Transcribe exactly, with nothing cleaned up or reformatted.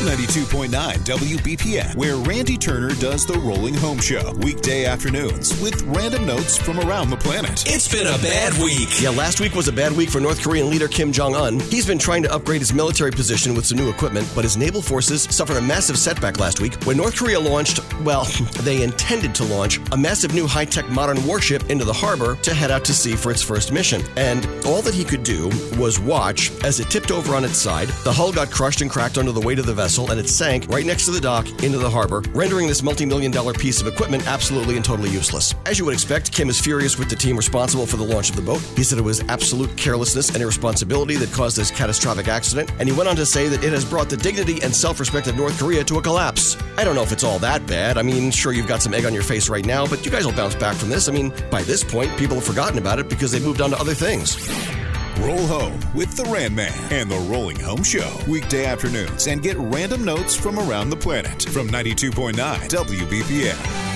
ninety-two point nine W B P M, where Randy Turner does the Rolling Home Show, weekday afternoons with random notes from around the planet. It's been a bad week. Yeah, last week was a bad week for North Korean leader Kim Jong-un. He's been trying to upgrade his military position with some new equipment, but his naval forces suffered a massive setback last week when North Korea launched, well, they intended to launch a massive new high-tech modern warship into the harbor to head out to sea for its first mission. And all that he could do was watch as it tipped over on its side, the hull got crushed and cracked under the weight of the vessel, and it sank right next to the dock into the harbor, rendering this multi-million dollar piece of equipment absolutely and totally useless. As you would expect, Kim is furious with the team responsible for the launch of the boat. He said it was absolute carelessness and irresponsibility that caused this catastrophic accident, and he went on to say that it has brought the dignity and self-respect of North Korea to a collapse. I don't know if it's all that bad. I mean, sure, you've got some egg on your face right now, but you guys will bounce back from this. I mean, by this point, people have forgotten about it because they've moved on to other things. Roll home with the Rand Man and the Rolling Home Show, weekday afternoons, and get random notes from around the planet from ninety-two point nine W B P M.